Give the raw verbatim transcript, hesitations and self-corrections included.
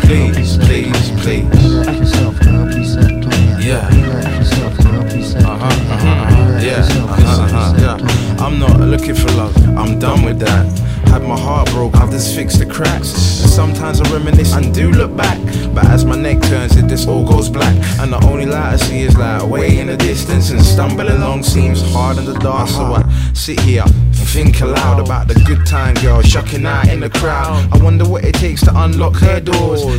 please, please, please. Relax yourself, girl, please set to me. Yeah. Relax yourself, girl, please set to me. Uh-huh, uh-huh, uh-huh. Yeah, uh-huh, uh-huh, yeah. I'm not looking for love, I'm done with that. Had my heart broke, I've just fixed the cracks. And sometimes I reminisce and do look back, but as my neck turns it, this all goes black. And the only light I see is like way in the distance, and stumbling along seems hard in the dark. So I sit here and think aloud about the good time girl shucking out in the crowd. I wonder what it takes to unlock her doors.